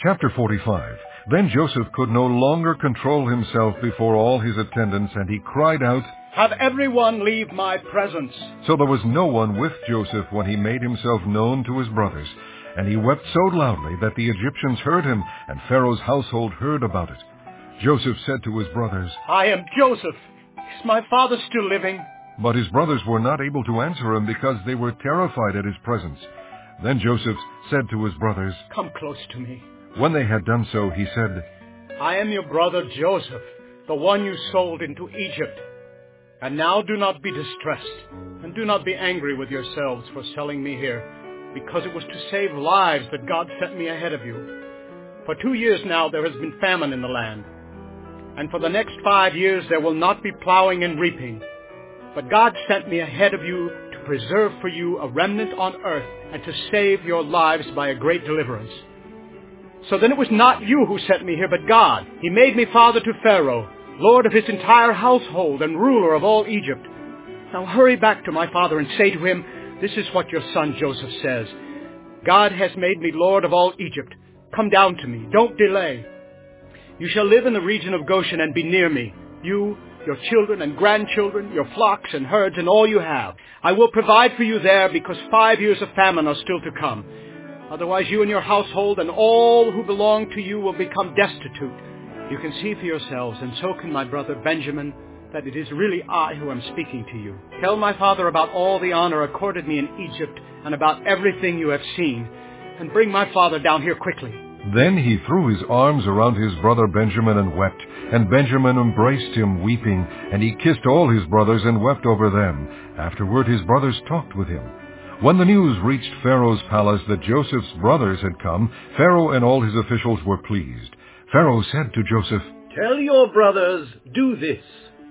Chapter 45. Then Joseph could no longer control himself before all his attendants, and he cried out, "Have everyone leave my presence." So there was no one with Joseph when he made himself known to his brothers. And he wept so loudly that the Egyptians heard him, and Pharaoh's household heard about it. Joseph said to his brothers, "I am Joseph. Is my father still living?" But his brothers were not able to answer him because they were terrified at his presence. Then Joseph said to his brothers, "Come close to me." When they had done so, he said, "I am your brother Joseph, the one you sold into Egypt. And now do not be distressed, and do not be angry with yourselves for selling me here, because it was to save lives that God sent me ahead of you. For 2 years now there has been famine in the land, and for the next 5 years there will not be plowing and reaping. But God sent me ahead of you to preserve for you a remnant on earth and to save your lives by a great deliverance. So then it was not you who sent me here, but God. He made me father to Pharaoh, lord of his entire household and ruler of all Egypt. Now hurry back to my father and say to him, 'This is what your son Joseph says. God has made me lord of all Egypt. Come down to me. Don't delay. You shall live in the region of Goshen and be near me, you, your children and grandchildren, your flocks and herds, and all you have. I will provide for you there, because 5 years of famine are still to come. Otherwise you and your household and all who belong to you will become destitute. You can see for yourselves, and so can my brother Benjamin, that it is really I who am speaking to you. Tell my father about all the honor accorded me in Egypt and about everything you have seen, and bring my father down here quickly.' Then he threw his arms around his brother Benjamin and wept, and Benjamin embraced him weeping, and he kissed all his brothers and wept over them. Afterward his brothers talked with him. When the news reached Pharaoh's palace that Joseph's brothers had come, Pharaoh and all his officials were pleased. Pharaoh said to Joseph, 'Tell your brothers, do this.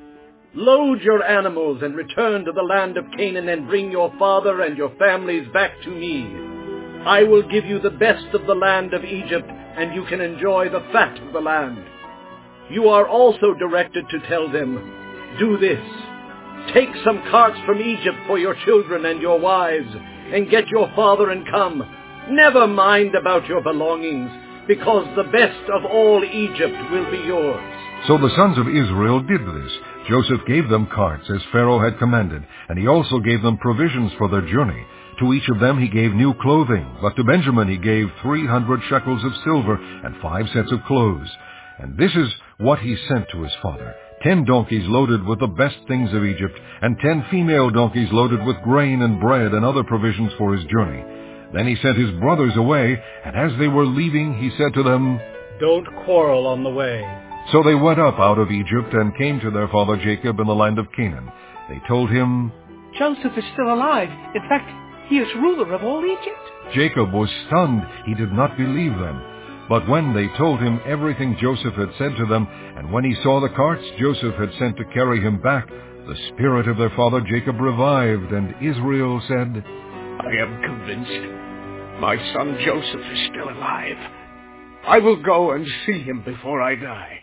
Load your animals and return to the land of Canaan and bring your father and your families back to me. I will give you the best of the land of Egypt, and you can enjoy the fat of the land.' You are also directed to tell them, 'Do this. Take some carts from Egypt for your children and your wives, and get your father and come. Never mind about your belongings, because the best of all Egypt will be yours.' So the sons of Israel did this. Joseph gave them carts, as Pharaoh had commanded, and he also gave them provisions for their journey. To each of them he gave new clothing, but to Benjamin he gave 300 shekels of silver and 5 sets of clothes. And this is what he sent to his father: 10 donkeys loaded with the best things of Egypt, and 10 female donkeys loaded with grain and bread and other provisions for his journey. Then he sent his brothers away, and as they were leaving, he said to them, 'Don't quarrel on the way.' So they went up out of Egypt and came to their father Jacob in the land of Canaan. They told him, 'Joseph is still alive. In fact, he is ruler of all Egypt.' Jacob was stunned. He did not believe them. But when they told him everything Joseph had said to them, and when he saw the carts Joseph had sent to carry him back, the spirit of their father Jacob revived, and Israel said, 'I am convinced my son Joseph is still alive. I will go and see him before I die.'